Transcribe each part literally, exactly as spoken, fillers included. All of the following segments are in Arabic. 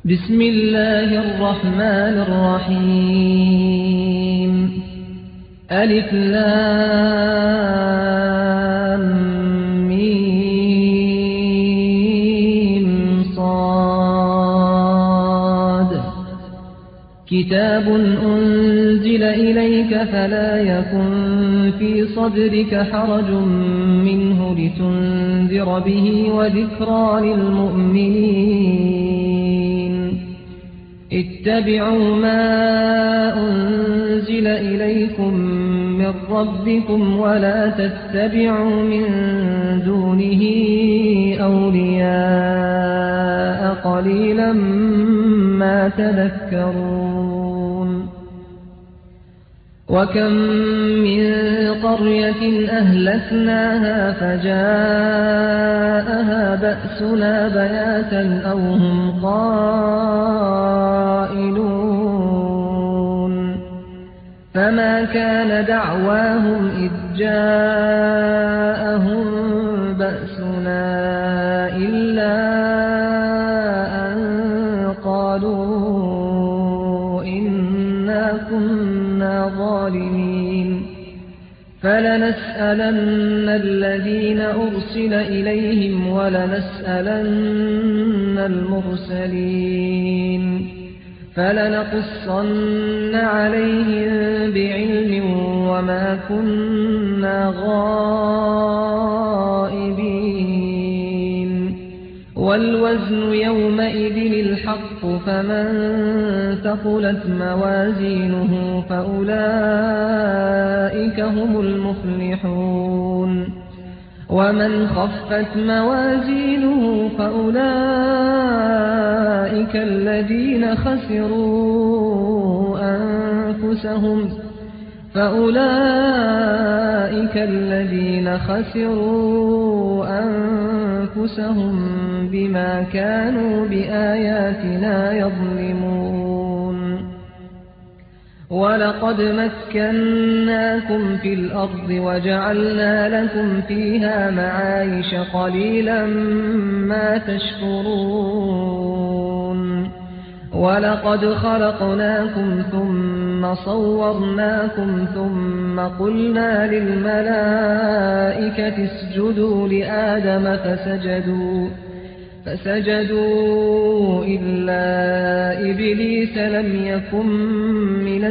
بسم الله الرحمن الرحيم ألف لام ميم صاد كتاب أنزل إليك فلا يكن في صدرك حرج منه لتنذر به وذكرى للمؤمنين اتبعوا ما أنزل إليكم من ربكم ولا تتبعوا من دونه أولياء قليلا ما تذكرون وكم من قرية أهلكناها فجاءها بأسنا بياتا أو هم قائلون فما كان دعواهم إذ جاءهم بأسنا إلا أن قالوا إنا كنا ظالمين فلنسألن الذين أرسل إليهم ولنسألن المرسلين فلنقصن عليهم بعلم وما كنا غائبين والوزن يومئذ الحق فمن ثقلت موازينه فأولئك هم المفلحون ومن خفت موازينه فأولئك الذين خسروا أنفسهم فأولئك الذين خسروا أنفسهم بما كانوا بآياتنا يظلمون ولقد مكناكم في الأرض وجعلنا لكم فيها معايش قليلا ما تشكرون ولقد خلقناكم ثم صورناكم ثم قلنا للملائكة اسجدوا لآدم فسجدوا فسجدوا إلا إبليس لم يكن من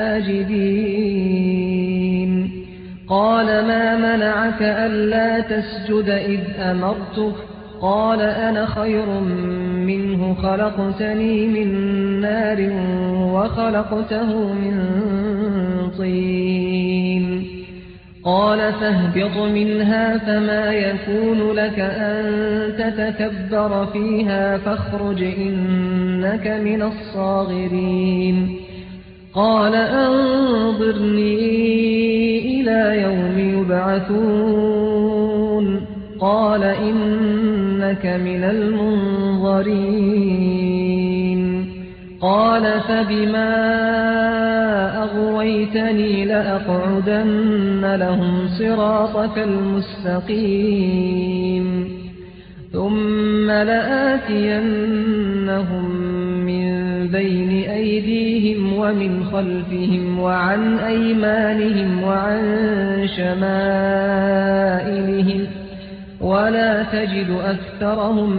الساجدين قال ما منعك ألا تسجد إذ أمرتك قال أنا خير منه خلقتني من نار وخلقته من طين قال فاهبط منها فما يكون لك أن تتكبر فيها فاخرج إنك من الصاغرين قال أنظرني إلى يوم يبعثون قال إنك من المنظرين قال فبما أغويتني لأقعدن لهم صراطك المستقيم ثم لآتينهم من بين أيديهم ومن خلفهم وعن أيمانهم وعن شمائلهم ولا تجد أكثرهم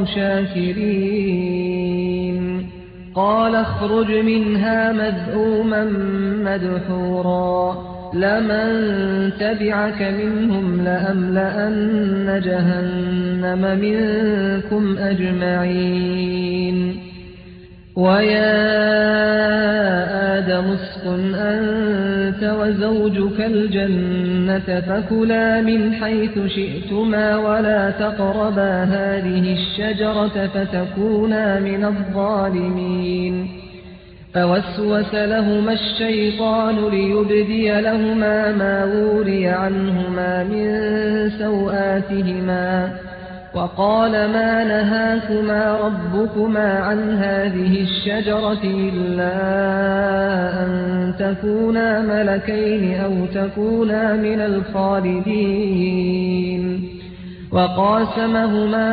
شاكرين قال اخرج منها مذءوما مدحورا لمن تبعك منهم لأملأن جهنم منكم أجمعين ويا آدم اسكن أنت وزوجك الجنة فكلا من حيث شئتما ولا تقربا هذه الشجرة فتكونا من الظالمين فوسوس لهما الشيطان ليبدي لهما ما وري عنهما من سوآتهما وقال ما نهاكما ربكما عن هذه الشجرة إلا أن تكونا ملكين أو تكونا من الخالدين وقاسمهما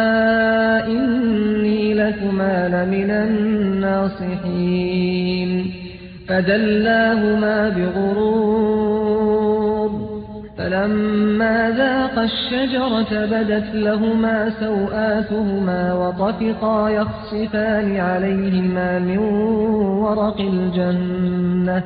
إني لكما لمن الناصحين فدلاهما بغرور فلما ذاقا الشجرة بدت لهما سوآتهما وطفقا يخصفان عليهما من ورق الجنة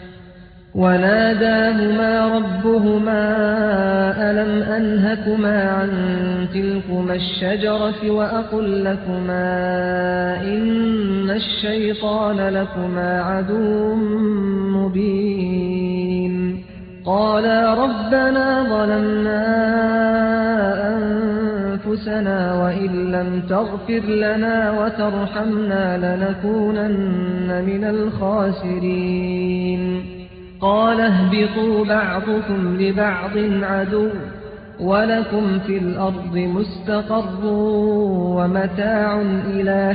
وناداهما ربهما ألم أنهكما عن تلكما الشجرة وأقل لكما إن الشيطان لكما عدو مبين قالا ربنا ظلمنا أنفسنا وإن لم تغفر لنا وترحمنا لنكونن من الخاسرين قال اهبطوا بعضكم لبعض عدو ولكم في الأرض مستقر ومتاع إلى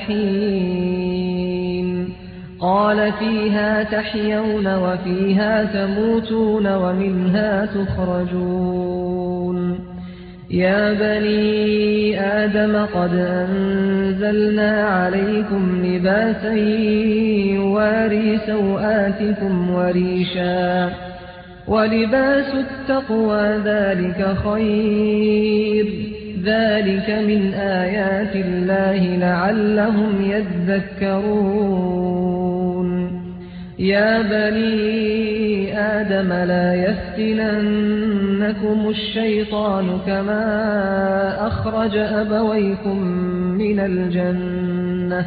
حين قال فيها تحيون وفيها تموتون ومنها تخرجون يا بني آدم قد أنزلنا عليكم لباسا يواري سوآتكم وريشا ولباس التقوى ذلك خير ذلك من آيات الله لعلهم يذكرون يا بني آدم لا يفتننكم الشيطان كما أخرج أبويكم من الجنة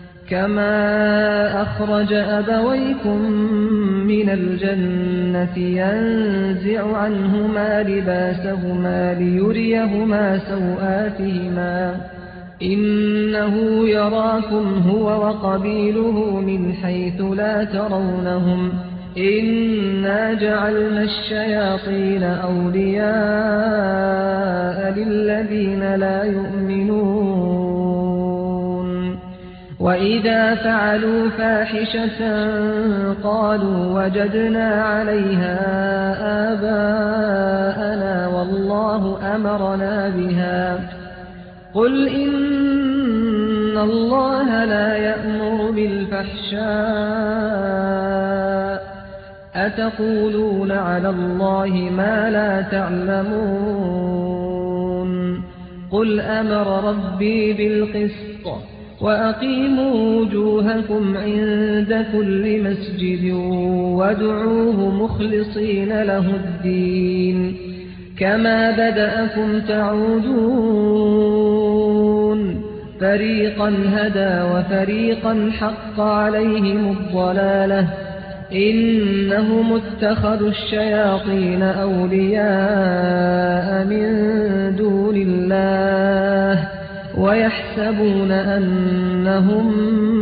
كما أخرج أبويكم من الجنة ينزع عنهما لباسهما ليريهما سوآتهما إنه يراكم هو وقبيله من حيث لا ترونهم إنا جعلنا الشياطين أولياء للذين لا يؤمنون وإذا فعلوا فاحشة قالوا وجدنا عليها آباءنا والله أمرنا بها قل إن الله لا يأمر بالفحشاء أتقولون على الله ما لا تعلمون قل أمر ربي بالقسط وأقيموا وجوهكم عند كل مسجد وادعوه مخلصين له الدين كما بدأكم تعودون فريقا هدى وفريقا حق عليهم الضلالة إنهم اتخذوا الشياطين أولياء من دون الله ويحسبون أنهم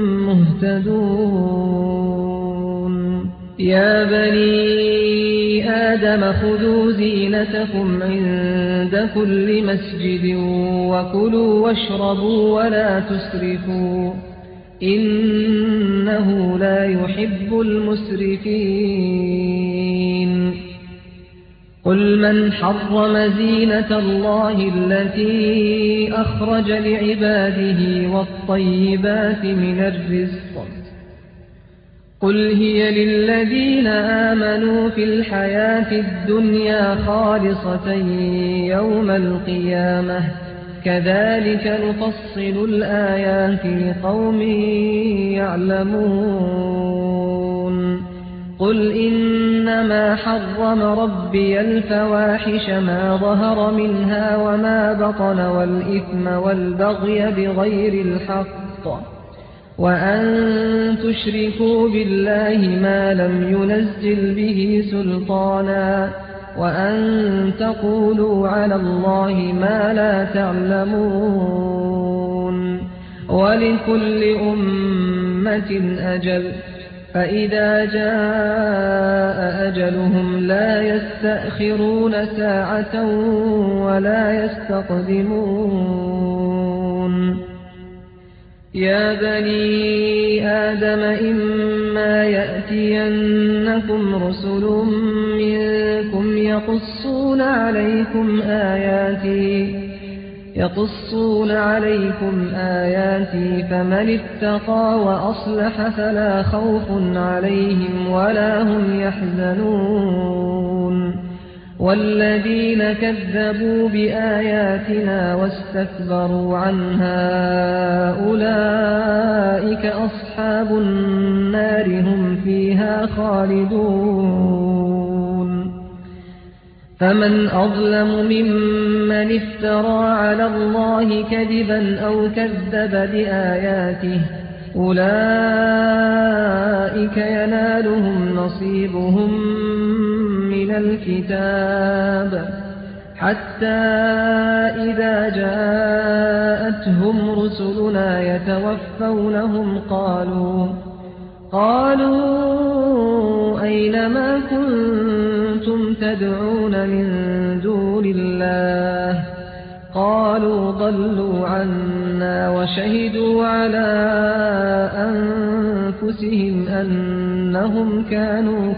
مهتدون يا بني آدم خذوا زينتكم عند كل مسجد وكلوا واشربوا ولا تسرفوا إنه لا يحب المسرفين قل من حرم زينة الله التي أخرج لعباده والطيبات من الرزق قل هي للذين آمنوا في الحياة الدنيا خالصة يوم القيامة كذلك نفصل الآيات لقوم يعلمون قل إنما حرم ربي الفواحش ما ظهر منها وما بطن والإثم والبغي بغير الحق وأن تشركوا بالله ما لم ينزل به سلطانا وأن تقولوا على الله ما لا تعلمون ولكل أمة أجل فإذا جاء أجلهم لا يستأخرون ساعة ولا يستقدمون يا بني آدم إما يأتينكم رسل منكم يقصون عليكم آياتي يقصون عليكم آياتي فمن اتقى وأصلح فلا خوف عليهم ولا هم يحزنون والذين كذبوا بآياتنا واستكبروا عنها أولئك أصحاب النار هم فيها خالدون فمن أظلم ممن افترى على الله كذبا أو كذب بآياته أولئك ينالهم نصيبهم من الكتاب حتى إذا جاءتهم رسلنا يتوفونهم قالوا قالوا أين ما كنتم تدعون من دون الله قالوا ضلوا عنا وشهدوا على أنفسهم أنهم كانوا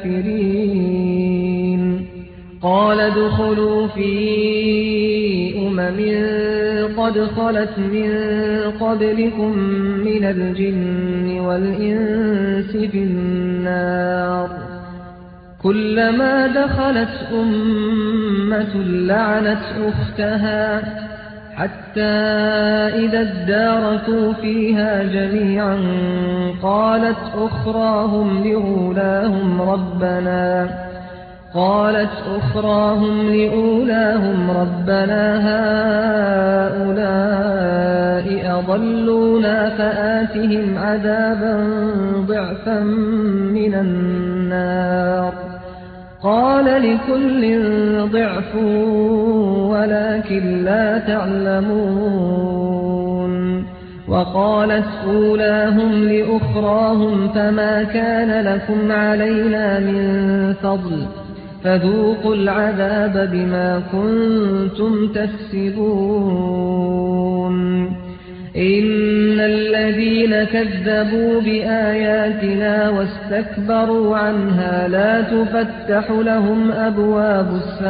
كافرين قال ادخلوا في أمم قد خلت من قبلكم من الجن والإنس في النار كلما دخلت أمة لعنت أختها حتى إذا اداركوا فيها جميعا قالت أخراهم لأولاهم ربنا قالت أخراهم لأولاهم ربنا هؤلاء أضلونا فآتهم عذابا ضعفا من النار قال لكل ضعف ولكن لا تعلمون وقالت أولاهم لأخراهم فما كان لكم علينا من فضل فذوقوا العذاب بما كنتم تكسبون إن الذين كذبوا بآياتنا واستكبروا عنها لا تفتح لهم أبواب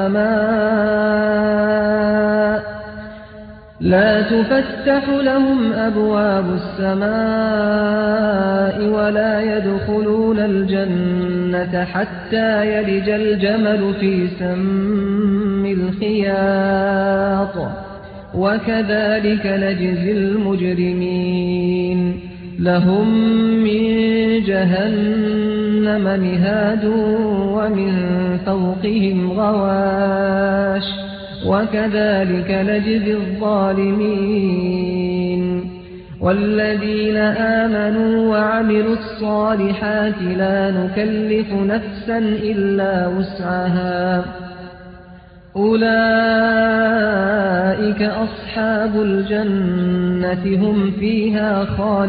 السماء لا تفتح لهم أبواب السماء ولا يدخلون الجنة حتى يلج الجمل في سم الخياط وكذلك نجزي المجرمين لهم من جهنم مهاد ومن فوقهم غواش وكذلك نجزي الظالمين والذين آمنوا وعملوا الصالحات لا نكلف نفسا إلا وسعها أولئك أصحاب الجنة هم فيها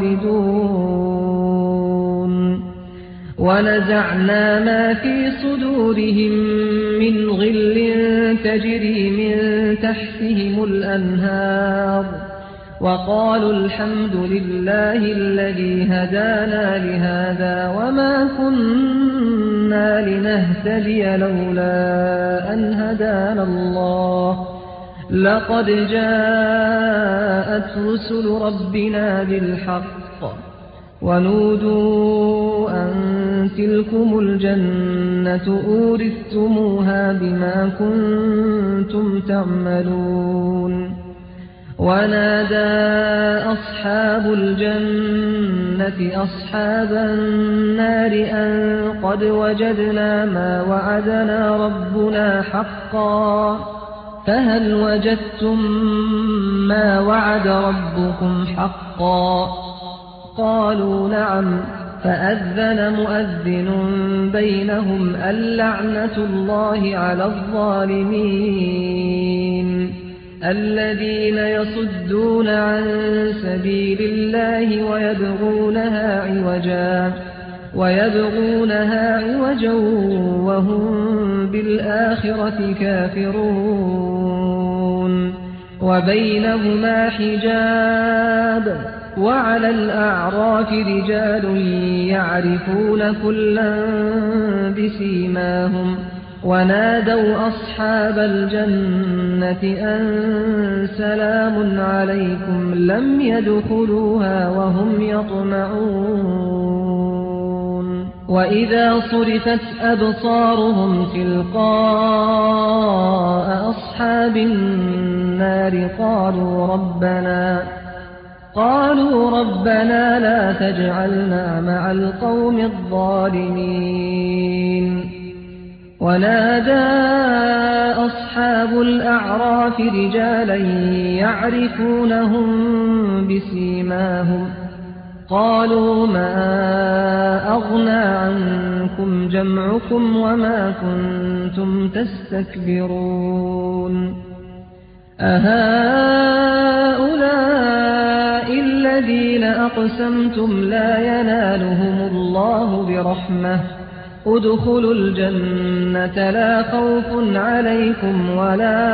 خالدون ونزعنا ما في صدورهم من غل تجري من تحتهم الأنهار وقالوا الحمد لله الذي هدانا لهذا وما كنا لنهتدي لولا أن هدانا الله لقد جاءت رسل ربنا بالحق ونودوا أن تلكم الجنة أورثتموها بما كنتم تعملون ونادى أصحاب الجنة أصحاب النار أن قد وجدنا ما وعدنا ربنا حقا فهل وجدتم ما وعد ربكم حقا قالوا نعم فأذن مؤذن بينهم اللعنة الله على الظالمين الذين يصدون عن سبيل الله ويبغونها عوجا ويبغونها عوجا وهم بالآخرة كافرون وبينهما حجاب وعلى الأعراف رجال يعرفون كلا بسيماهم ونادوا أصحاب الجنة أن سلام عليكم لم يدخلوها وهم يطمعون وإذا صرفت أبصارهم تلقاء أصحاب النار قالوا ربنا قالوا ربنا لا تجعلنا مع القوم الظالمين ونادى أصحاب الأعراف رجالا يعرفونهم بسيماهم قالوا ما أغنى عنكم جمعكم وما كنتم تستكبرون أهؤلاء الذين أقسمتم لا ينالهم الله برحمة ادخلوا الجنة لا خوف عليكم ولا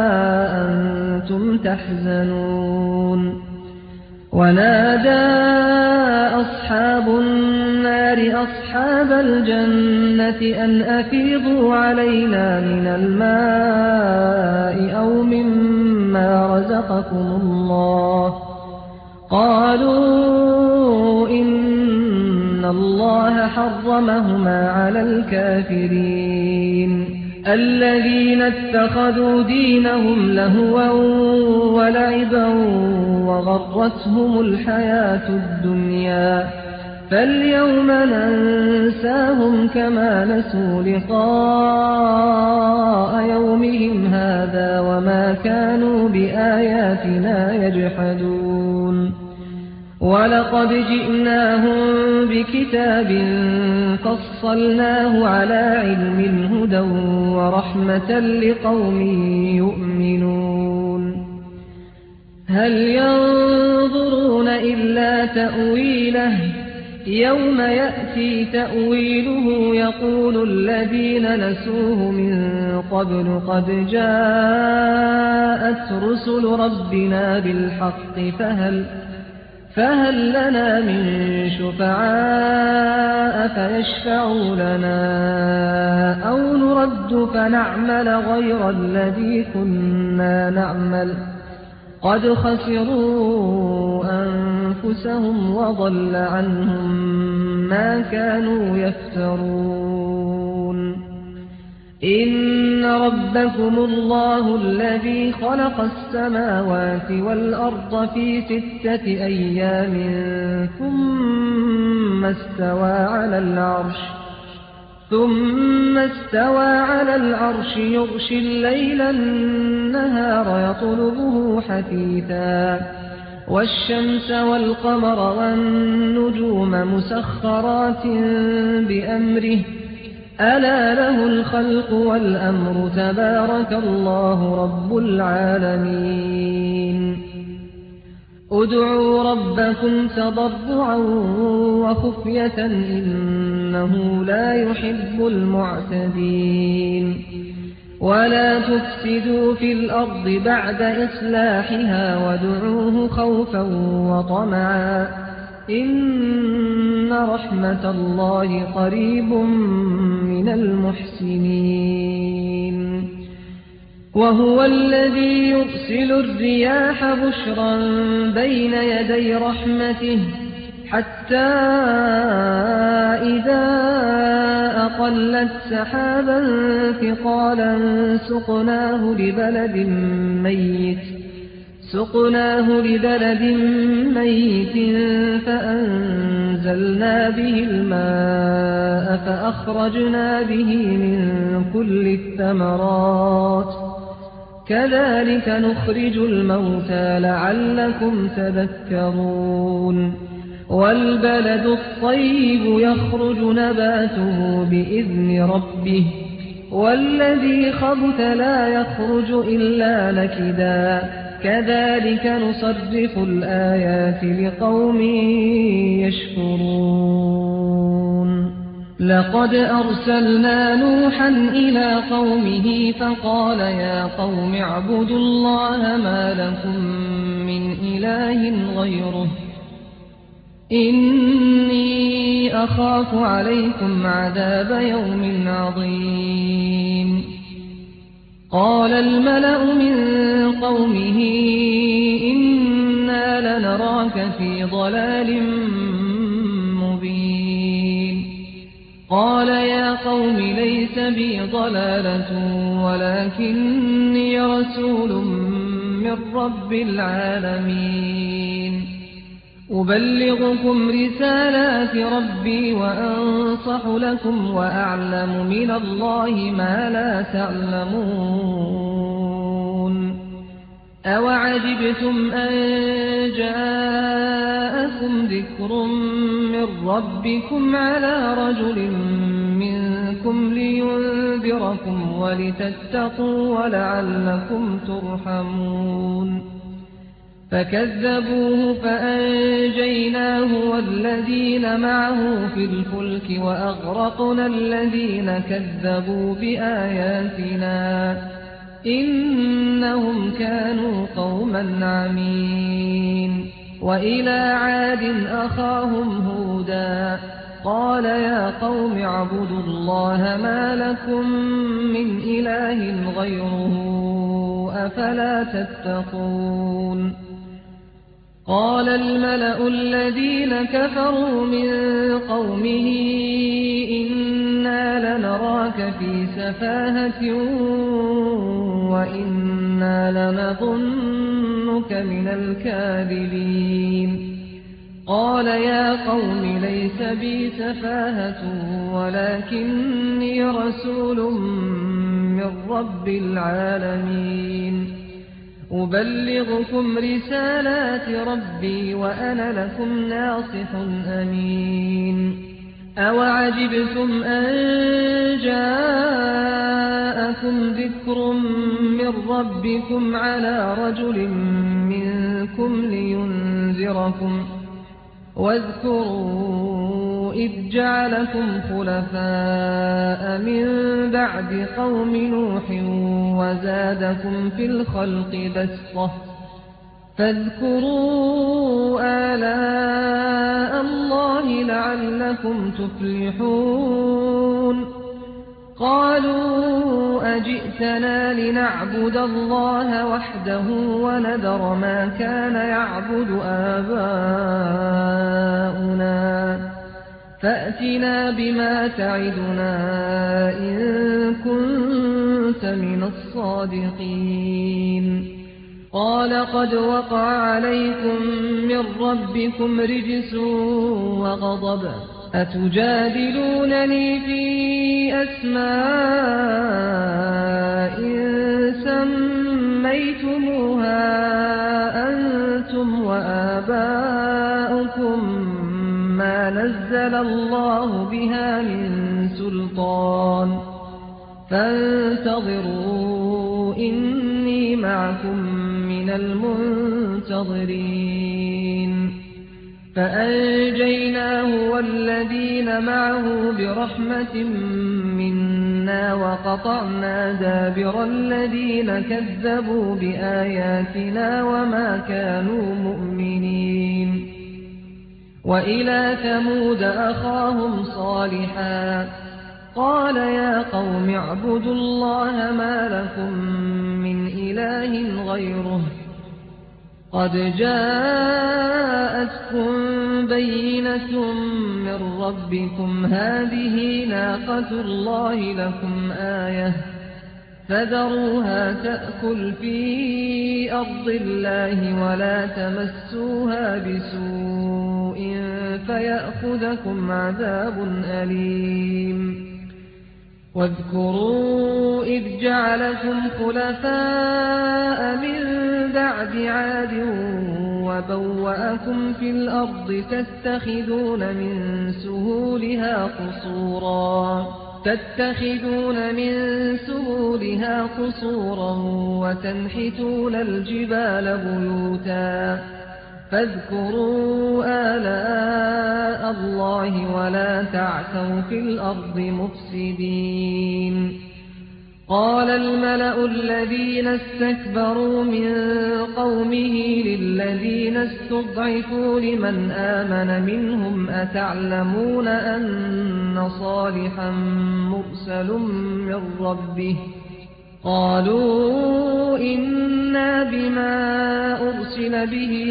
أنتم تحزنون ونادى أصحاب النار أصحاب الجنة أن أفيضوا علينا من الماء أو مما رزقكم الله قالوا إن الله حرمهما على الكافرين الذين اتخذوا دينهم لهوا ولعبا وغرتهم الحياة الدنيا فاليوم ننساهم كما نسوا لقاء يومهم هذا وما كانوا بآياتنا يجحدون ولقد جئناهم بكتاب فصلناه على علم هدى ورحمة لقوم يؤمنون هل ينظرون إلا تأويله يوم يأتي تأويله يقول الذين نسوه من قبل قد جاءت رسل ربنا بالحق فهل فهل لنا من شفعاء فيشفعوا لنا أو نرد فنعمل غير الذي كنا نعمل قد خسروا أنفسهم وضل عنهم ما كانوا يفترون إن ربكم الله الذي خلق السماوات والأرض في ستة أيام ثم استوى على العرش ثم استوى على العرش يغشي الليل النهار يطلبه حثيثا والشمس والقمر والنجوم مسخرات بأمره ألا له الخلق والأمر تبارك الله رب العالمين ادعوا ربكم تضرعا وخفية إنه لا يحب المعتدين ولا تفسدوا في الأرض بعد إصلاحها وادعوه خوفا وطمعا إن رحمة الله قريب من المحسنين وهو الذي يرسل الرياح بشرا بين يدي رحمته حتى إذا أقلت سحابا ثقالا سقناه لبلد ميت سقناه لبلد ميت فأنزلنا به الماء فأخرجنا به من كل الثمرات كذلك نخرج الموتى لعلكم تذكرون والبلد الطيب يخرج نباته بإذن ربه والذي خبث لا يخرج إلا نكدا كذلك نصرف الآيات لقوم يشكرون لقد أرسلنا نوحا إلى قومه فقال يا قوم اعبدوا الله ما لكم من إله غيره إني أخاف عليكم عذاب يوم عظيم قال الملأ من قومه إنا لنراك في ضلال مبين قال يا قوم ليس بي ضلالة ولكني رسول من رب العالمين أبلغكم رسالات ربي وأنصح لكم وأعلم من الله ما لا تعلمون أوعجبتم أن جاءكم ذكر من ربكم على رجل منكم لينذركم ولتتقوا ولعلكم ترحمون فكذبوه فأنجيناه والذين معه في الفلك وأغرقنا الذين كذبوا بآياتنا إنهم كانوا قوما عمين وإلى عاد أخاهم هودا قال يا قوم اعبدوا الله ما لكم من إله غيره أفلا تتقون قال الملأ الذين كفروا من قومه إنا لنراك في سفاهة وإنا لنظنك من الكاذبين قال يا قوم ليس بي سفاهة ولكني رسول من رب العالمين أبلغكم رسالات ربي وأنا لكم ناصح أمين أوعجبتم أن جاءكم ذكر من ربكم على رجل منكم لينذركم واذكروا إذ جعلكم خلفاء من بعد قوم نوح وزادكم في الخلق بسطة فاذكروا آلاء الله لعلكم تفلحون قالوا أجئتنا لنعبد الله وحده ونذر ما كان يعبد آباؤنا فأتنا بما تعدنا إن كنت من الصادقين قال قد وقع عليكم من ربكم رجس وغضب أتجادلونني في أسماء سميتموها أنتم وآباؤكم ما نزل الله بها من سلطان فانتظروا إني معكم من المنتظرين فأنجيناه والذين معه برحمة منا وقطعنا دابر الذين كذبوا بآياتنا وما كانوا مؤمنين وإلى ثمود أخاهم صالحا قال يا قوم اعبدوا الله ما لكم من إله غيره قد جاءتكم بينة من ربكم هذه ناقة الله لكم آية فذروها تأكل في أرض الله ولا تمسوها بسوء فيأخذكم عذاب أليم واذكروا إذ جعلكم خلفاء من بعد عاد وبوأكم في الأرض تتخذون من سهولها قصورا تتخذون من سهولها قصورا وتنحتون الجبال بيوتا فاذكروا آلاء الله ولا تعثوا في الأرض مفسدين قال الملأ الذين استكبروا من قومه للذين استضعفوا لمن آمن منهم أتعلمون أن صالحا مرسل من ربه قالوا إنا بما أرسل به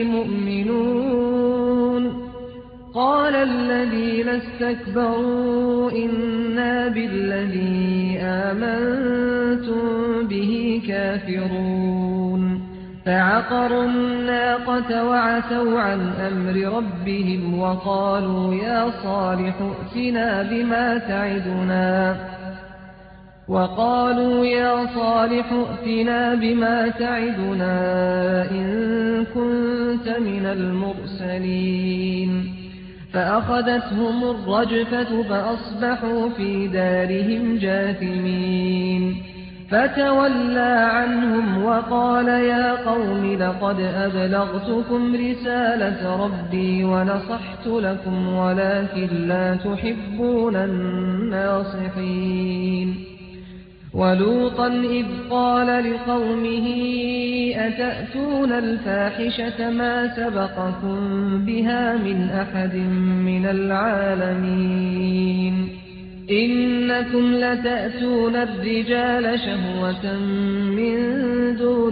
مؤمنون قال الذين استكبروا إنا بالذي آمنتم به كافرون فعقروا الناقة وعتوا عن أمر ربهم وقالوا يا صالح ائتنا بما تعدنا وقالوا يا صالح ائتنا بما تعدنا إن كنت من المرسلين فأخذتهم الرجفة فأصبحوا في دارهم جاثمين فتولى عنهم وقال يا قوم لقد أبلغتكم رسالة ربي ونصحت لكم ولكن لا تحبون الناصحين ولوطا إذ قال لقومه أتأتون الفاحشة ما سبقكم بها من أحد من العالمين إنكم لتأتون الرجال شهوة من دون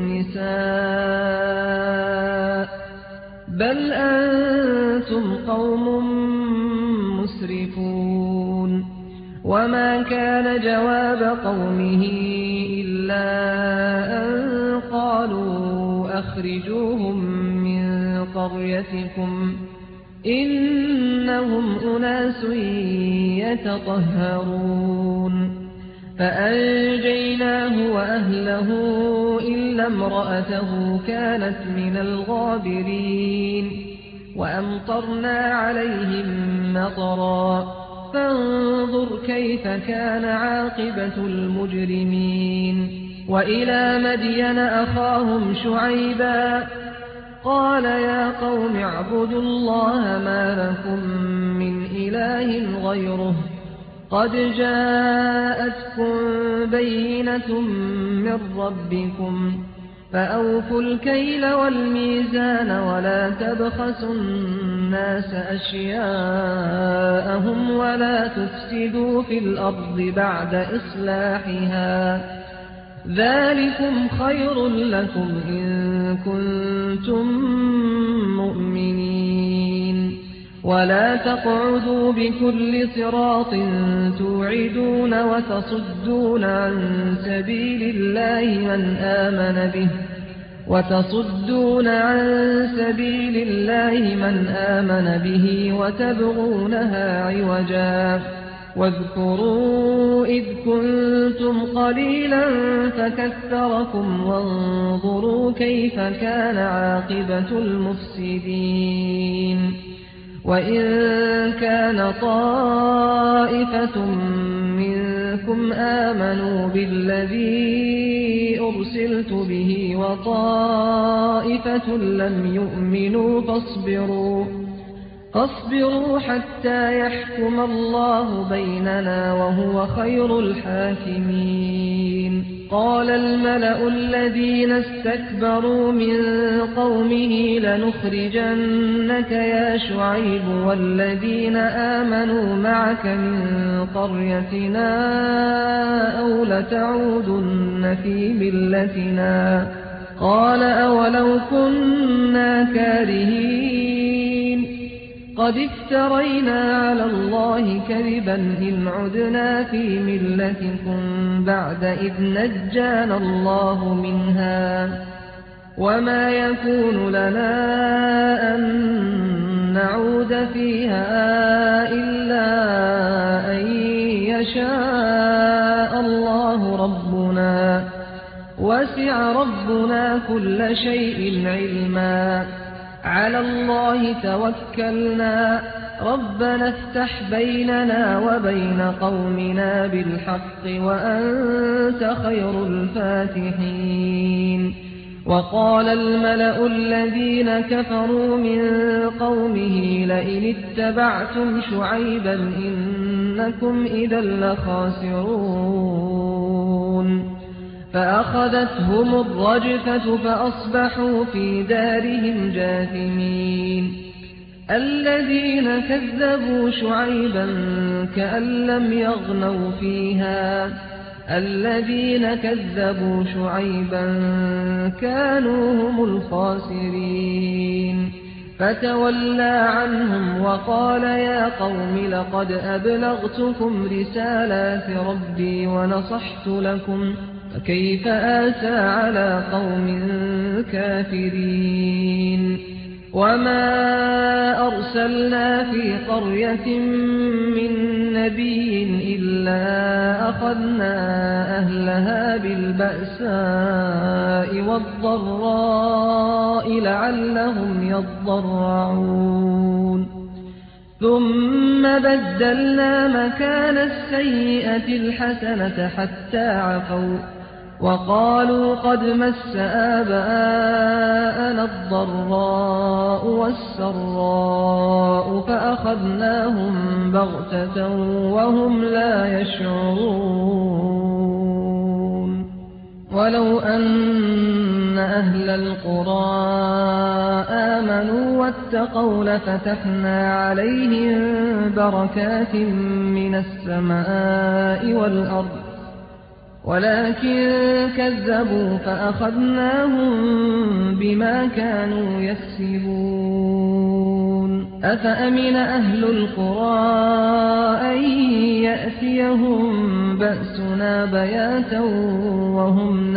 النساء بل أنتم قوم مسرفون وما كان جواب قومه إلا أن قالوا أخرجوهم من قريتكم إنهم أناس يتطهرون فأنجيناه وأهله إلا امرأته كانت من الغابرين وأمطرنا عليهم مطرا فانظر كيف كان عاقبة المجرمين وإلى مدين أخاهم شعيبا قال يا قوم اعبدوا الله ما لكم من إله غيره قد جاءتكم بينة من ربكم فأوفوا الكيل والميزان ولا تبخسوا الناس أشياءهم ولا تفسدوا في الأرض بعد إصلاحها ذلكم خير لكم إن كنتم مؤمنين ولا تقعدوا بكل صراط توعدون وتصدون عن سبيل الله من آمن به وتصدون عن سبيل الله من آمن به وتبغونها عوجا واذكروا إذ كنتم قليلا فكثركم وانظروا كيف كان عاقبة المفسدين وإن كان طائفة منكم آمنوا بالذي أرسلت به وطائفة لم يؤمنوا فاصبروا فاصبروا حتى يحكم الله بيننا وهو خير الحاكمين قال الملأ الذين استكبروا من قومه لنخرجنك يا شعيب والذين آمنوا معك من قريتنا أو لتعودن في ملتنا قال أولو كنا كارهين قد افترينا على الله كذبا إن عدنا في ملتكم بعد إذ نجانا الله منها وما يكون لنا أن نعود فيها إلا أن يشاء الله ربنا وسع ربنا كل شيء علما على الله توكلنا ربنا افتح بيننا وبين قومنا بالحق وأنت خير الفاتحين وقال الملأ الذين كفروا من قومه لئن اتبعتم شعيبا إنكم إذا لخاسرون فأخذتهم الرجفة فأصبحوا في دارهم جاثمين الذين كذبوا شعيبا كأن لم يغنوا فيها الذين كذبوا شعيبا كانوا هم الخاسرين فتولى عنهم وقال يا قوم لقد أبلغتكم رسالات ربي ونصحت لكم فكيف آسى على قوم كافرين وما أرسلنا في قرية من نبي إلا أخذنا أهلها بالبأساء والضراء لعلهم يضرعون ثم بدلنا مكان السيئة الحسنة حتى عفوا وقالوا قد مس آباءنا الضراء والسراء فأخذناهم بغتة وهم لا يشعرون ولو أن أهل القرى آمنوا واتقوا لفتحنا عليهم بركات من السماء والأرض ولكن كذبوا فأخذناهم بما كانوا يكسبون أفأمن أهل القرى أن يأتيهم بأسنا بياتا وهم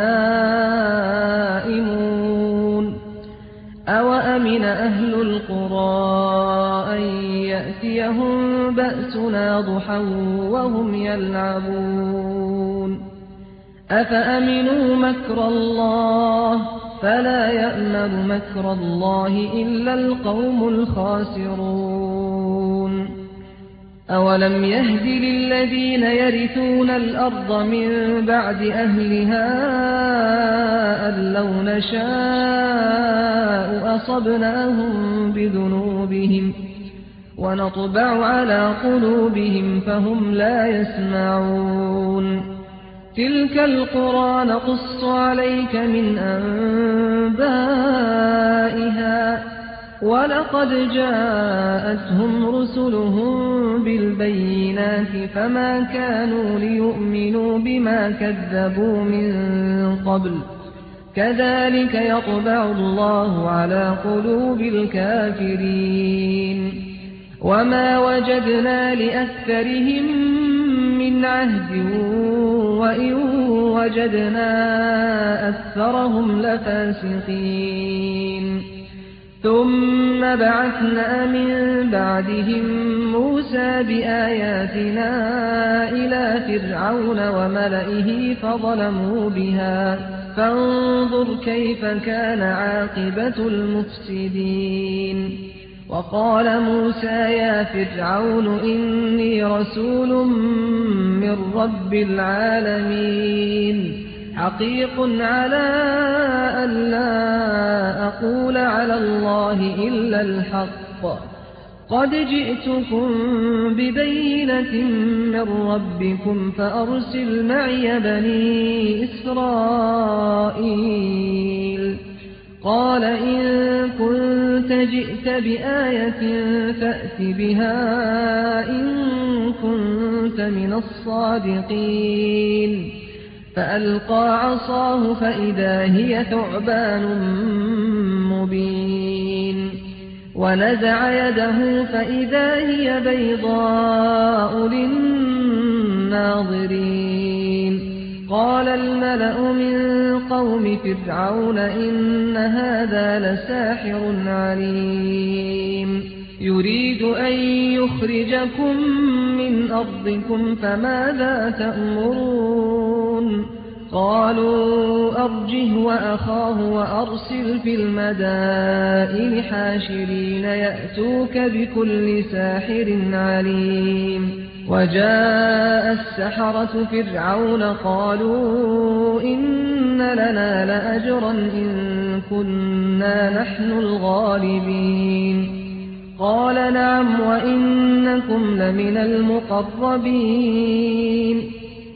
نائمون أوأمن أهل القرى أن يأتيهم بأسنا ضحى وهم يلعبون أفأمنوا مكر الله فلا يأمن مكر الله إلا القوم الخاسرون أولم يهد للذين يرثون الأرض من بعد أهلها أن لو نشاء أصبناهم بذنوبهم ونطبع على قلوبهم فهم لا يسمعون تلك القرى نقص عليك من أنبائها ولقد جاءتهم رسلهم بالبينات فما كانوا ليؤمنوا بما كذبوا من قبل كذلك يطبع الله على قلوب الكافرين وما وجدنا لأكثرهم من عهد وإن وجدنا أكثرهم لفاسقين ثم بعثنا من بعدهم موسى بآياتنا إلى فرعون وملئه فظلموا بها فانظر كيف كان عاقبة المفسدين وقال موسى يا فرعون إني رسول من رب العالمين حقيق على أن لا أقول على الله إلا الحق قد جئتكم ببينة من ربكم فأرسل معي بني إسرائيل قال إن كنت جئت بآية فأت بها إن كنت من الصادقين فألقى عصاه فإذا هي ثعبان مبين ونزع يده فإذا هي بيضاء للناظرين قال الملأ من قوم فرعون إن هذا لساحر عليم يريد أن يخرجكم من أرضكم فماذا تأمرون قالوا أرجه وأخاه وأرسل في المدائن حاشرين يأتوك بكل ساحر عليم وجاء السحرة فرعون قالوا إن لنا لأجرا إن كنا نحن الغالبين قال نعم وإنكم لمن المقربين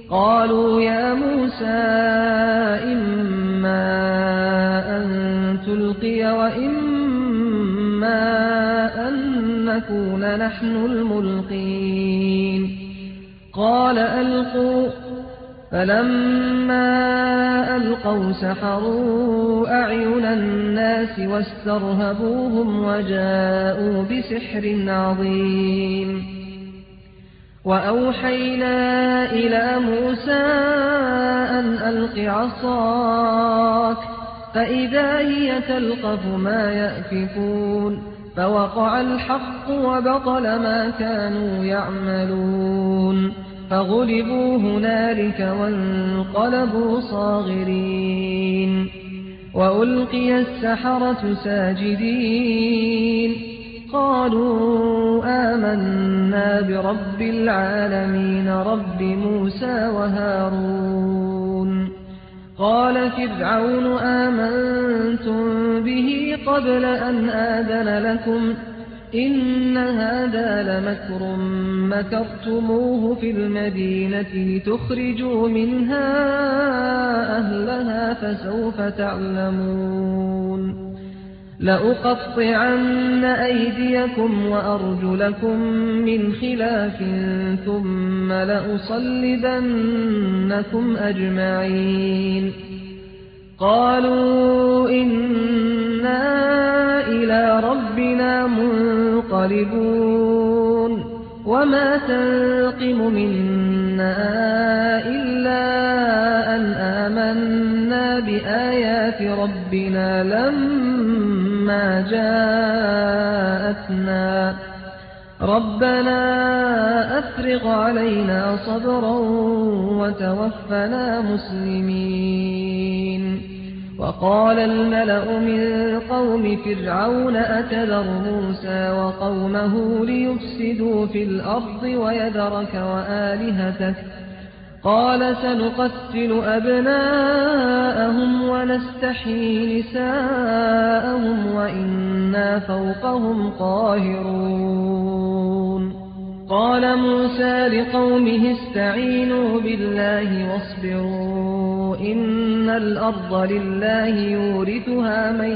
قالوا يا موسى إما أن تلقي وإما أن نكون نحن الملقين قال ألقوا فلما ألقوا سحروا أعين الناس واسترهبوهم وجاءوا بسحر عظيم وأوحينا إلى موسى أن ألق عصاك فإذا هي تلقف ما يأفكون فوقع الحق وبطل ما كانوا يعملون فغلبوا هنالك وانقلبوا صاغرين وألقي السحرة ساجدين قالوا آمنا برب العالمين رب موسى وهارون قال فرعون آمنتم به قبل أن آذن لكم إن هذا لمكر مكرتموه في المدينة لتخرجوا منها أهلها فسوف تعلمون لأقطعن أيديكم وأرجلكم من خلاف ثم لأصلبنكم أجمعين قالوا إنا إلى ربنا منقلبون وما تنقم منا إلا أن آمنا بآيات ربنا لما جاءتنا ربنا أفرغ علينا صبرا وتوفنا مسلمين وقال الملأ من قوم فرعون أتذر موسى وقومه ليفسدوا في الأرض ويذرك وآلهتك قال سنقتل أبناءهم ونستحيي نساءهم وإنا فوقهم قاهرون قال موسى لقومه استعينوا بالله واصبروا إن الأرض لله يورثها من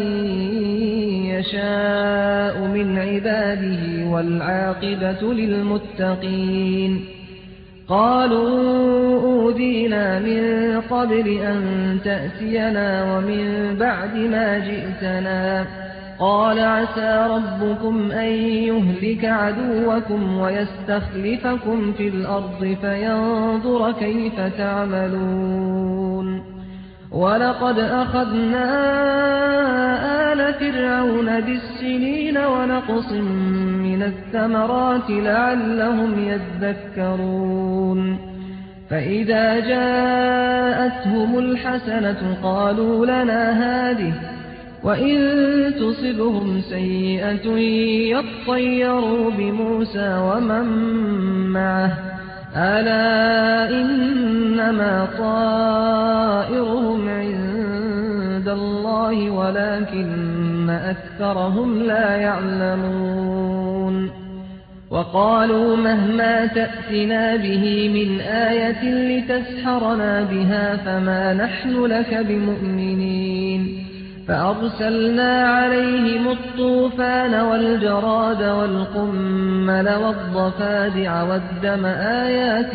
يشاء من عباده والعاقبة للمتقين قالوا أوذينا من قبل أن تأتينا ومن بعد ما جئتنا قال عسى ربكم أن يهلك عدوكم ويستخلفكم في الأرض فينظر كيف تعملون ولقد أخذنا آل فرعون بالسنين ونقص من الثمرات لعلهم يذكرون فإذا جاءتهم الحسنة قالوا لنا هذه وإن تصبهم سيئة يطيروا بموسى ومن معه ألا إنما طائرهم عند الله ولكن أكثرهم لا يعلمون وقالوا مهما تأتنا به من آية لتسحرنا بها فما نحن لك بمؤمنين فأرسلنا عليهم الطوفان والجراد والقمل والضفادع والدم آيات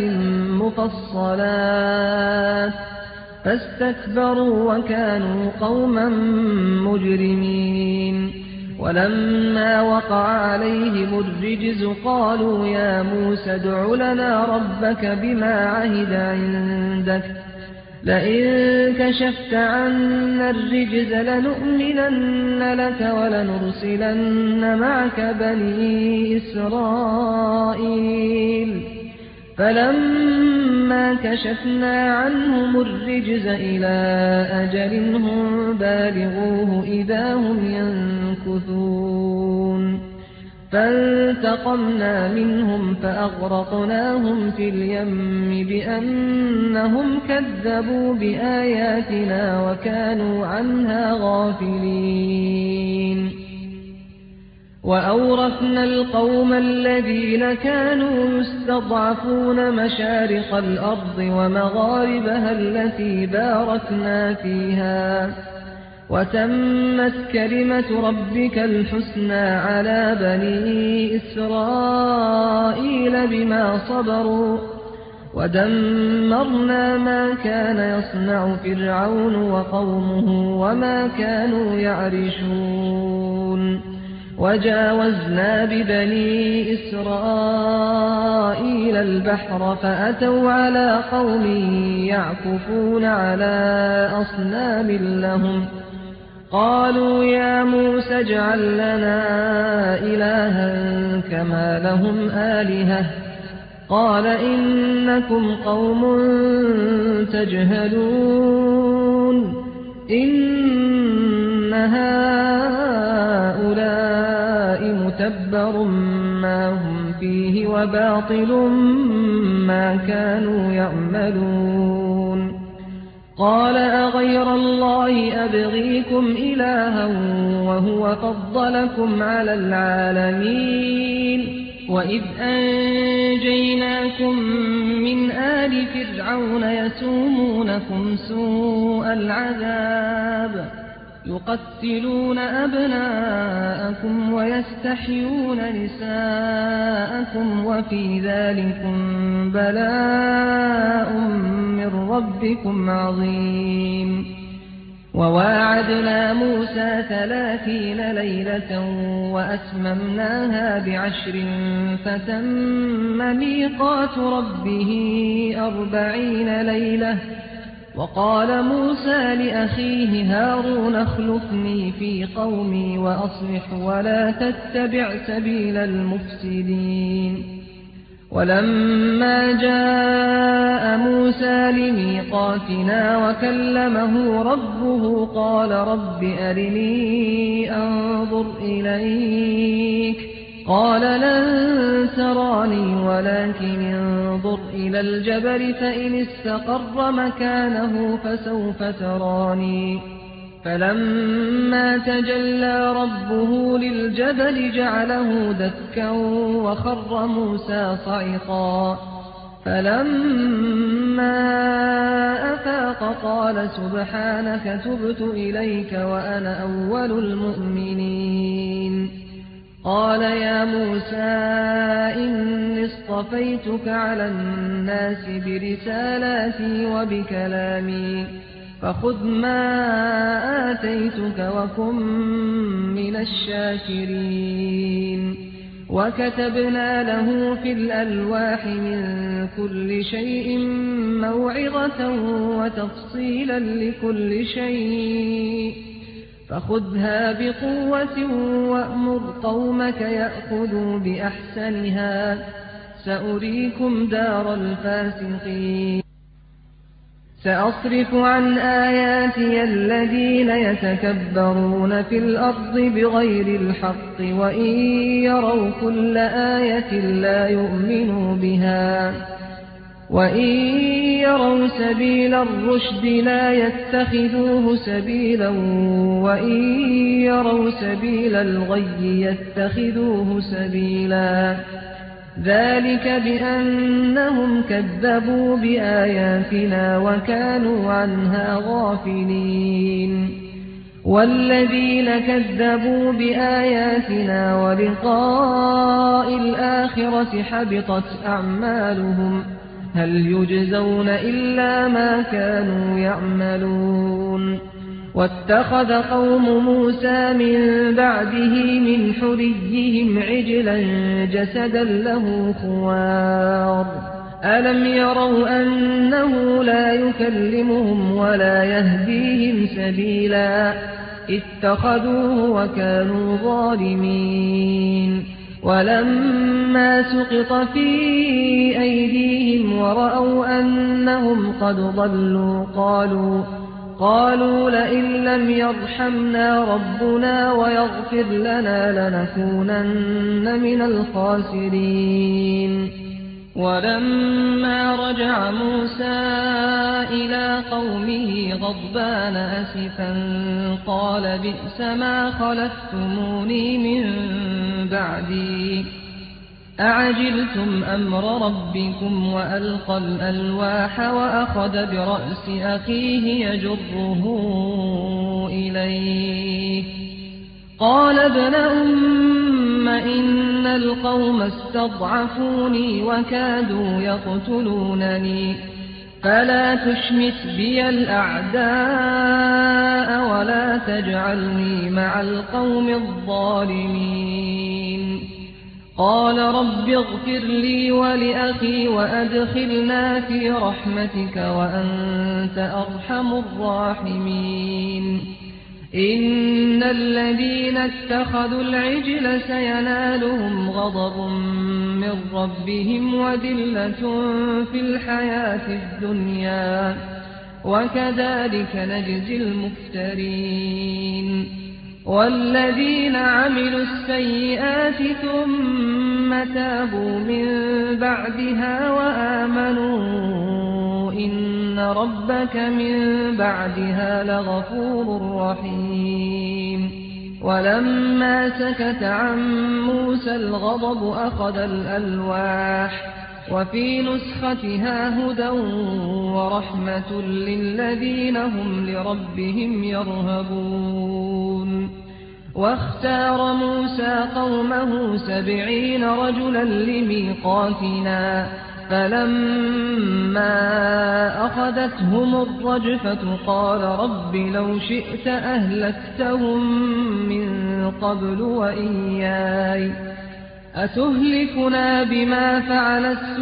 مفصلات فاستكبروا وكانوا قوما مجرمين ولما وقع عليهم الرجز قالوا يا موسى ادع لنا ربك بما عهد عندك لئن كشفت عنا الرجز لنؤمنن لك ولنرسلن معك بني إسرائيل فلما كشفنا عنهم الرجز إلى أجل هم بالغوه إذا هم ينكثون فانتقمنا منهم فأغرقناهم في اليم بأنهم كذبوا بآياتنا وكانوا عنها غافلين وأورثنا القوم الذين كانوا يستضعفون مشارق الأرض ومغاربها التي باركنا فيها وتمت كلمة ربك الحسنى على بني إسرائيل بما صبروا ودمرنا ما كان يصنع فرعون وقومه وما كانوا يعرشون وجاوزنا ببني إسرائيل البحر فأتوا على قوم يعكفون على أصنام لهم قالوا يا موسى اجعل لنا إلها كما لهم آلهة قال إنكم قوم تجهلون إن هؤلاء متبر ما هم فيه وباطل ما كانوا يعملون قال أغير الله أبغيكم إلها وهو فضلكم على العالمين وإذ أنجيناكم من آل فرعون يسومونكم سوء العذاب يقتلون أبناءكم ويستحيون نساءكم وفي ذلكم بلاء من ربكم عظيم وواعدنا موسى ثلاثين ليلة وأتممناها بعشر فتم ميقات ربه أربعين ليلة وقال موسى لأخيه هارون اخلفني في قومي وأصلح ولا تتبع سبيل المفسدين ولما جاء موسى لميقاتنا وكلمه ربه قال رب أرني أنظر إليك قال لن تراني ولكن انظر إلى الجبل فإن استقر مكانه فسوف تراني فلما تجلى ربه للجبل جعله دكا وخر موسى صعقا فلما أفاق قال سبحانك تبت إليك وأنا أول المؤمنين قال يا موسى إني اصطفيتك على الناس برسالاتي وبكلامي فخذ ما آتيتك وكن من الشاكرين وكتبنا له في الألواح من كل شيء موعظة وتفصيلا لكل شيء فخذها بقوة وأمر قومك يأخذوا بأحسنها سأريكم دار الفاسقين سأصرف عن آياتي الذين يتكبرون في الأرض بغير الحق وإن يروا كل آية لا يؤمنوا بها وإن يروا سبيل الرشد لا يتخذوه سبيلا وإن يروا سبيل الغي يتخذوه سبيلا ذلك بأنهم كذبوا بآياتنا وكانوا عنها غافلين والذين كذبوا بآياتنا ولقاء الآخرة حبطت أعمالهم هل يجزون إلا ما كانوا يعملون واتخذ قوم موسى من بعده من حليهم عجلا جسدا له خوار ألم يروا أنه لا يكلمهم ولا يهديهم سبيلا اتخذوه وكانوا ظالمين ولما سقط في أيديهم ورأوا أنهم قد ضلوا قالوا قالوا لئن لم يرحمنا ربنا ويغفر لنا لنكونن من الخاسرين ولما رجع موسى إلى قومه غضبان أسفا قال بئس ما خلفتموني من بعدي أعجلتم أمر ربكم وألقى الألواح وأخذ برأس أخيه يجره إليه قال ابن أم إن القوم استضعفوني وكادوا يقتلونني فلا تشمت بي الأعداء ولا تجعلني مع القوم الظالمين قال رب اغفر لي ولأخي وأدخلنا في رحمتك وأنت أرحم الراحمين إن الذين اتخذوا العجل سينالهم غضب من ربهم وذلة في الحياة الدنيا وكذلك نجزي المفترين والذين عملوا السيئات ثم تابوا من بعدها وآمنوا إن ربك من بعدها لغفور رحيم ولما سكت عن موسى الغضب أخذ الألواح وفي نسختها هدى ورحمة للذين هم لربهم يرهبون واختار موسى قومه سبعين رجلا لميقاتنا فلما أخذتهم الرجفة قال رب لو شئت أهلكتهم من قبل وإياي أتهلكنا بما فعل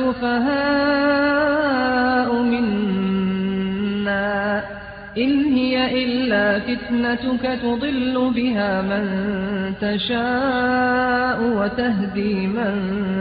السفهاء منا إن هي إلا فتنتك تضل بها من تشاء وتهدي من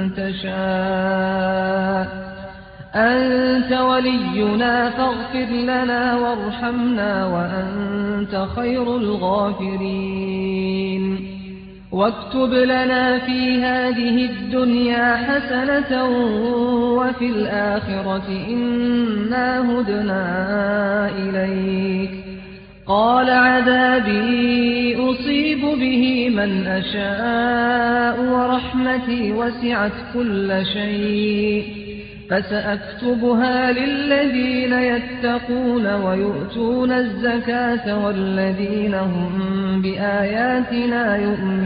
تشاء أنت ولينا فاغفر لنا وارحمنا وأنت خير الغافرين واكتب لنا في هذه الدنيا حسنة وفي الآخرة إنا هدنا إليك قال عذابي أصيب به من أشاء ورحمتي وسعت كل شيء فسأكتبها للذين يتقون ويؤتون الزكاة والذين هم بآياتنا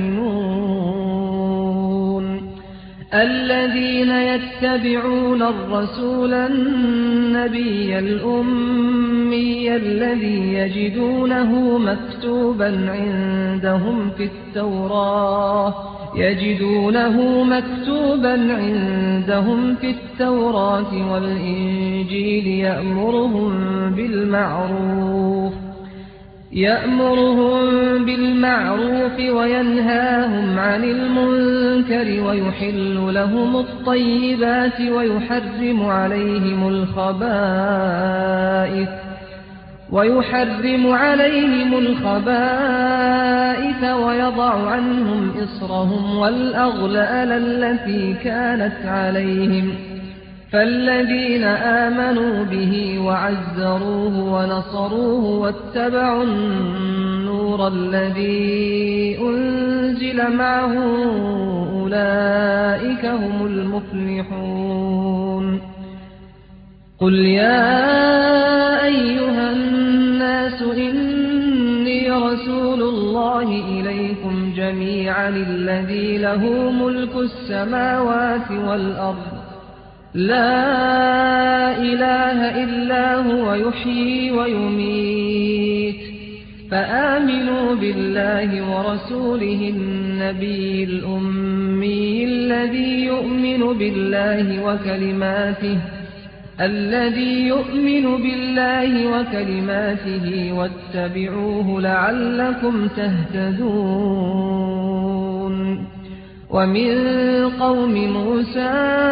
يؤمنون الذين يتبعون الرسول النبي الأمي الذي يجدونه مكتوبا عندهم في التوراة يجدونه مكتوبا عندهم في التوراة والإنجيل يأمرهم بالمعروف يأمرهم بالمعروف وينهاهم عن المنكر ويحل لهم الطيبات ويحرم عليهم الخبائث ويحرم عليهم الخبائث ويضع عنهم إصرهم والأغلال التي كانت عليهم فالذين آمنوا به وعزروه ونصروه واتبعوا النور الذي أنزل معه أولئك هم المفلحون قل يا أيها الناس إني رسول الله إليكم جميعا الذي له ملك السماوات والأرض لا إله إلا هو يحيي ويميت فآمنوا بالله ورسوله النبي الأمي الذي يؤمن بالله وكلماته الذي يؤمن بالله وكلماته واتبعوه لعلكم تهتدون ومن قوم موسى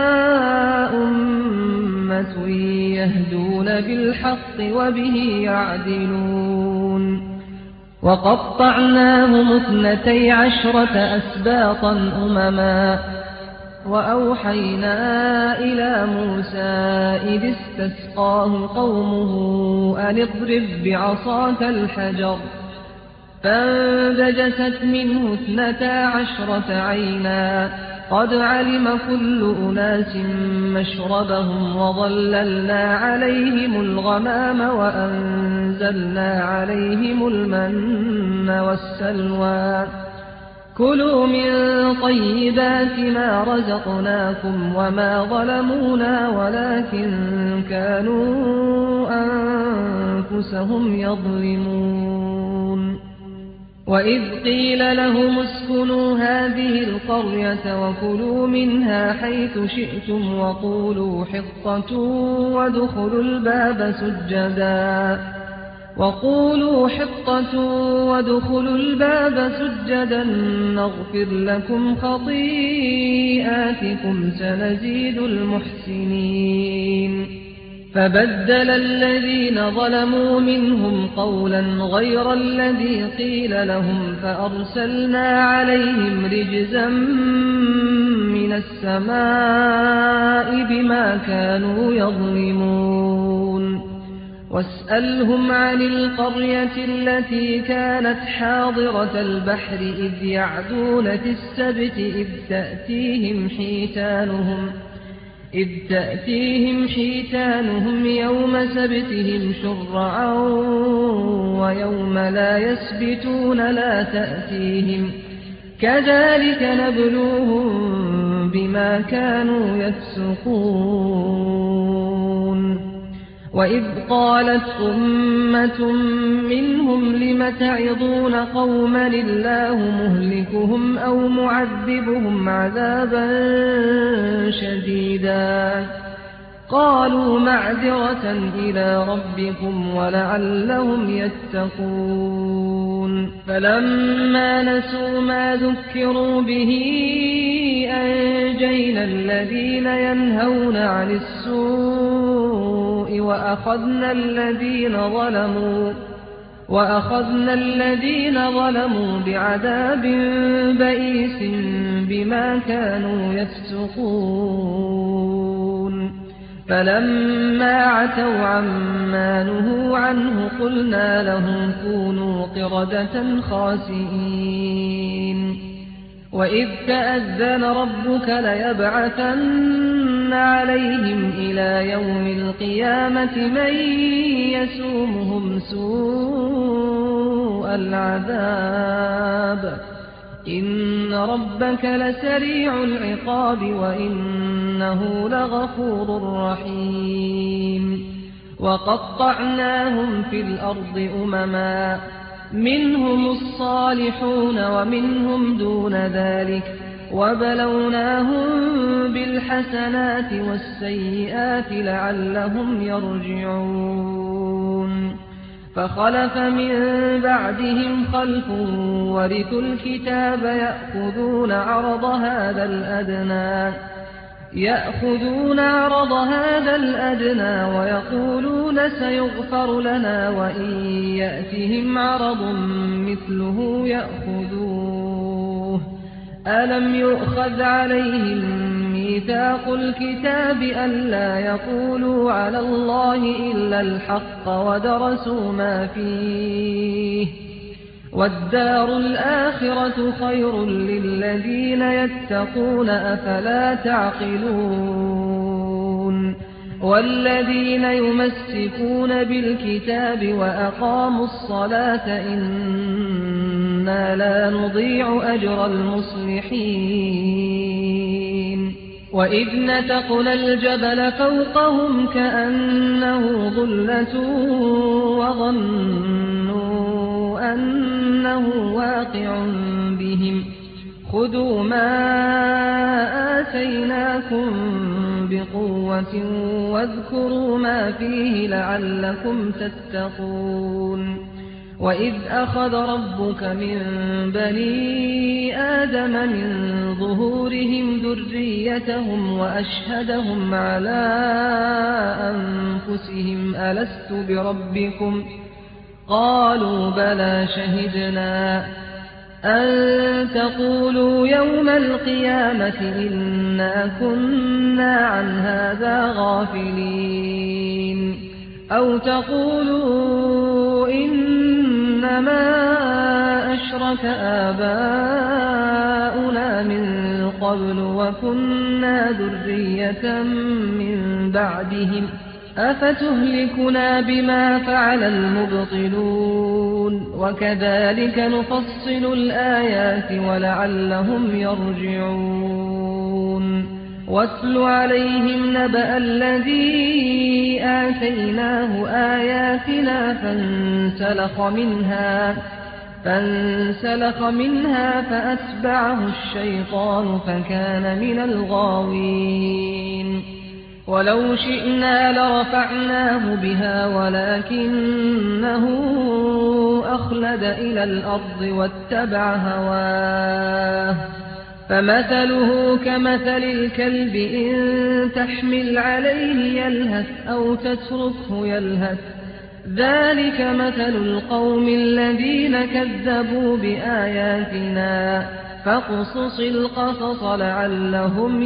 أمة يهدون بالحق وبه يعدلون وقطعناهم اثنتي عشرة أسباطا أمما وأوحينا إلى موسى إذ استسقاه قومه أن اضرب بعصاك الحجر فانبجست منه اثنتا عشرة عينا قد علم كل أناس مشربهم وظللنا عليهم الغمام وأنزلنا عليهم المن والسلوى كلوا من طيبات ما رزقناكم وما ظلمونا ولكن كانوا أنفسهم يظلمون وإذ قيل لهم اسكنوا هذه القرية وكلوا منها حيث شئتم وقولوا حطة وادخلوا الباب سجدا وقولوا حطة وادخلوا الباب سجدا نغفر لكم خطيئاتكم سنزيد المحسنين فبدل الذين ظلموا منهم قولا غير الذي قيل لهم فأرسلنا عليهم رجزا من السماء بما كانوا يظلمون واسألهم عن القرية التي كانت حاضرة البحر إذ يعدون في السبت إذ تأتيهم حيتانهم إذ تأتيهم حيتانهم يوم سبتهم شرعا ويوم لا يسبتون لا تأتيهم كذلك نبلوهم بما كانوا يفسقون وإذ قالت أمة منهم لم تعظون قوما الله مهلكهم أو معذبهم عذابا شديدا قالوا معذرة إلى ربكم ولعلهم يتقون فلما نسوا ما ذكروا به أنجينا الذين ينهون عن السوء وأخذنا الذين ظلموا وأخذنا الذين ظلموا بعذاب بئيس بما كانوا يفسقون فلما عتوا عما نهوا عنه قلنا لهم كونوا قردة خاسئين وإذ تأذن ربك ليبعثن عليهم إلى يوم القيامة من يسومهم سوء العذاب إن ربك لسريع العقاب وإنه لغفور رحيم وقطعناهم في الأرض أمما منهم الصالحون ومنهم دون ذلك وبلوناهم بالحسنات والسيئات لعلهم يرجعون فخلف من بعدهم خلف ورثوا الكتاب يأخذون عرض هذا الأدنى يأخذون عرض هذا الأدنى ويقولون سيغفر لنا وإن يأتهم عرض مثله يأخذوه ألم يؤخذ عليهم ميثاق الكتاب ألا يقولوا على الله إلا الحق ودرسوا ما فيه والدار الآخرة خير للذين يتقون أفلا تعقلون والذين يمسكون بالكتاب وأقاموا الصلاة إنا لا نضيع أجر المصلحين وإذ نتقنا الجبل فوقهم كأنه ظلة وظنوا أنه واقع بهم خذوا ما آتيناكم بقوة واذكروا ما فيه لعلكم تتقون وإذ أخذ ربك من بني آدم من ظهورهم ذريتهم وأشهدهم على أنفسهم ألست بربكم قالوا بلى شهدنا أن تقولوا يوم القيامة إنا كنا عن هذا غافلين أو تقولوا إنما أشرك آباؤنا من قبل وكنا ذرية من بعدهم أفتهلكنا بما فعل المبطلون وكذلك نفصل الآيات ولعلهم يرجعون واتل عليهم نبأ الذي آتيناه آياتنا فانسلخ منها فانسلخ منها فأتبعه الشيطان فكان من الغاوين ولو شئنا لرفعناه بها ولكنه أخلد إلى الأرض واتبع هواه فمثله كمثل الكلب إن تحمل عليه يلهث أو تتركه يلهث ذلك مثل القوم الذين كذبوا بآياتنا فاقصص القصص لعلهم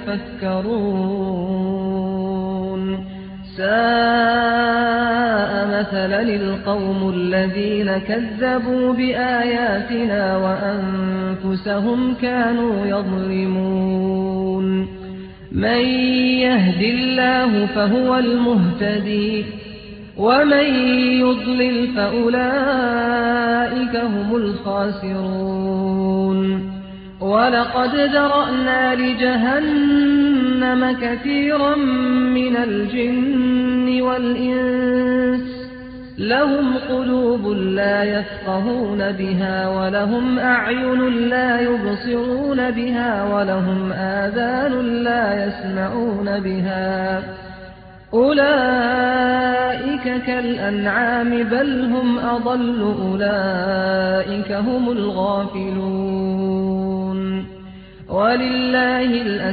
يتفكرون ساء مثلا القوم الذين كذبوا بآياتنا وأنفسهم كانوا يظلمون من يهد الله فهو المهتدي ومن يضلل فأولئك هم الخاسرون ولقد ذرأنا لجهنم كثيرا من الجن والإنس لهم قلوب لا يفقهون بها ولهم أعين لا يبصرون بها ولهم آذان لا يسمعون بها أولئك كالأنعام بل هم أضل أولئك هم الغافلون ولله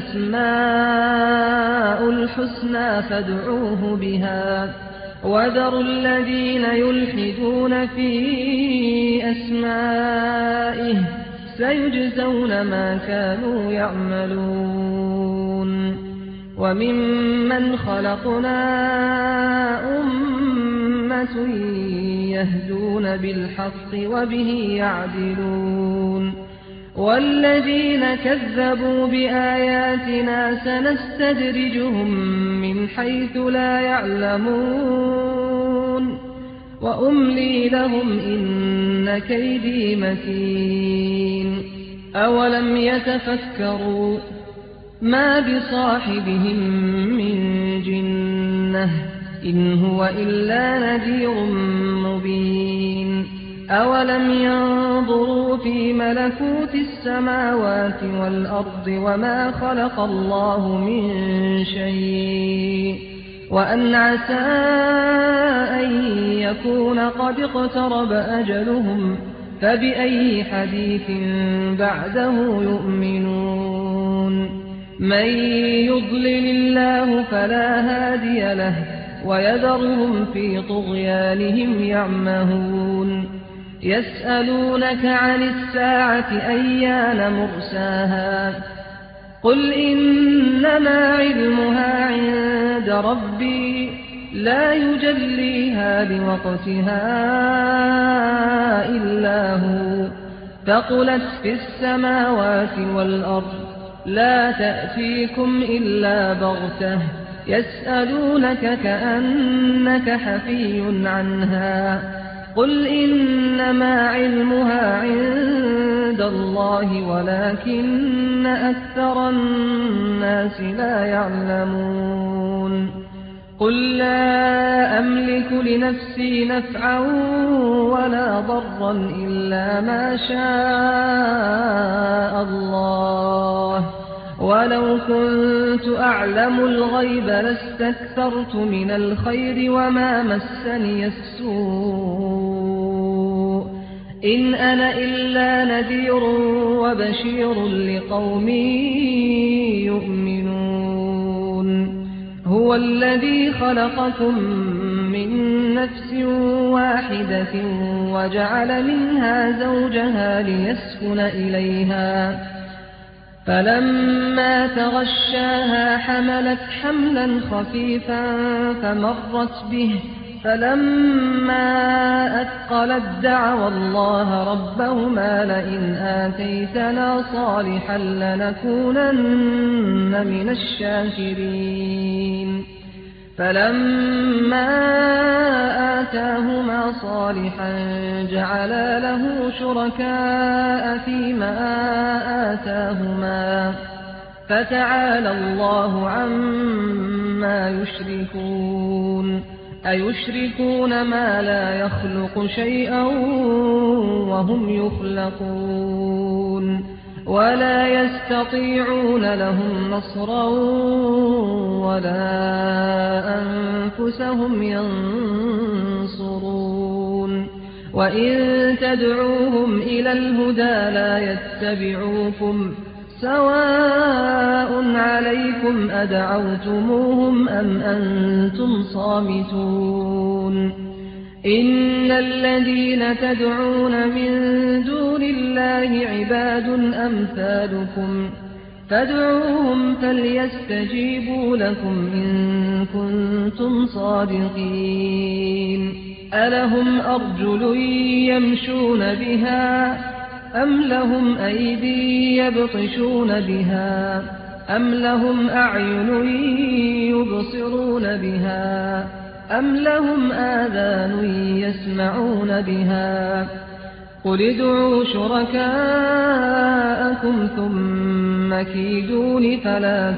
الأسماء الحسنى فادعوه بها وذروا الذين يلحدون في أسمائه سيجزون ما كانوا يعملون وممن خلقنا أمة يهدون بالحق وبه يعدلون والذين كذبوا بآياتنا سنستدرجهم من حيث لا يعلمون وأملي لهم إن كيدي متين أولم يتفكروا ما بصاحبهم من جنة إن هو إلا نذير مبين أولم ينظروا في ملكوت السماوات والأرض وما خلق الله من شيء وأن عسى أن يكون قد اقترب أجلهم فبأي حديث بعده يؤمنون من يضلل الله فلا هادي له ويذرهم في طغيانهم يعمهون يسألونك عن الساعة أيان مرساها قل إنما علمها عند ربي لا يجليها لوقتها إلا هو ثقلت في السماوات والأرض لا تأتيكم إلا بغتة يسألونك كأنك حفي عنها قل إنما علمها عند الله ولكن أكثر الناس لا يعلمون قل لا أملك لنفسي نفعا ولا ضرا إلا ما شاء الله ولو كنت أعلم الغيب لاستكثرت من الخير وما مسني السوء إن أنا إلا نذير وبشير لقوم يؤمنون هو الذي خلقكم من نفس واحدة وجعل منها زوجها ليسكن إليها فلما تغشاها حملت حملا خفيفا فمرت به فلما أثقلت دعوا الله ربهما لئن آتيتنا صالحا لنكونن من الشاكرين فلما آتاهما صالحا جعلا له شركاء فيما آتاهما فتعالى الله عما يشركون أيشركون ما لا يخلق شيئا وهم يخلقون ولا يستطيعون لهم نصرا ولا أنفسهم ينصرون وإن تدعوهم إلى الهدى لا يتبعوكم سواء عليكم أدعوتموهم أم أنتم صامتون إن الذين تدعون من دون الله عباد أمثالكم فادعوهم فليستجيبوا لكم إن كنتم صادقين ألهم أرجل يمشون بها أم لهم أيدي يبطشون بها أم لهم أعين يبصرون بها أم لهم آذان يسمعون بها قل ادعوا شركاءكم ثم كيدون فلا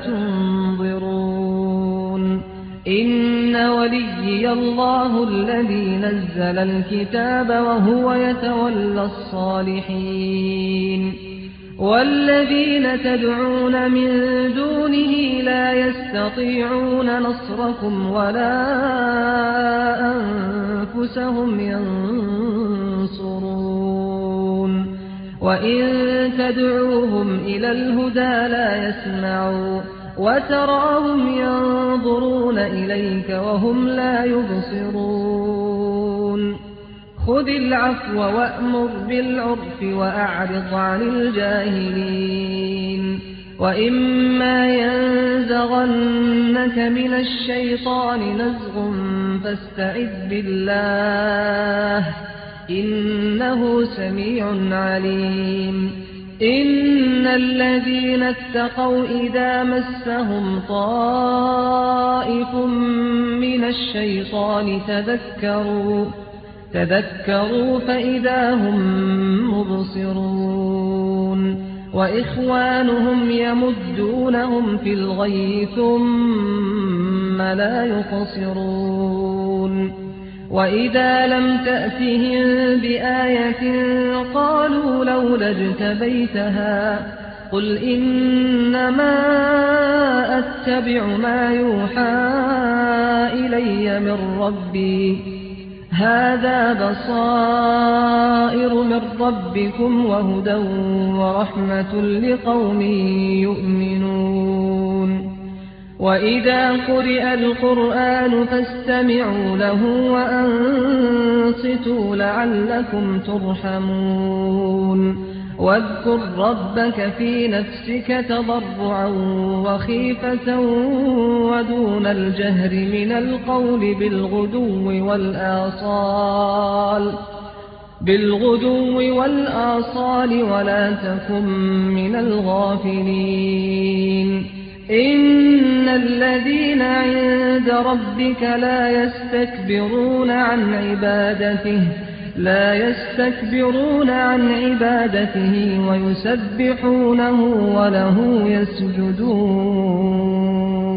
تنظرون إن وليي الله الذي نزل الكتاب وهو يتولى الصالحين والذين تدعون من دونه لا يستطيعون نصركم ولا أنفسهم ينصرون وإن تدعوهم إلى الهدى لا يسمعوا وتراهم ينظرون إليك وهم لا يبصرون خذ العفو وأمر بالعرف وأعرض عن الجاهلين وإما ينزغنك من الشيطان نزغ فاستعذ بالله إنه سميع عليم إن الذين اتقوا إذا مسهم طائف من الشيطان تذكروا تذكروا فإذا هم مبصرون وإخوانهم يمدونهم في الغي ثم لا يقصرون وإذا لم تأتهم بآية قالوا لولا اجتبيتها قل إنما أتبع ما يوحى إلي من ربي هذا بصائر من ربكم وهدى ورحمة لقوم يؤمنون وإذا قرئ القرآن فاستمعوا له وأنصتوا لعلكم ترحمون واذكر ربك في نفسك تضرعا وخيفة ودون الجهر من القول بالغدو والآصال بالغدو والآصال ولا تكن من الغافلين إن الذين عند ربك لا يستكبرون عن عبادته لا يستكبرون عن عبادته ويسبحونه وله يسجدون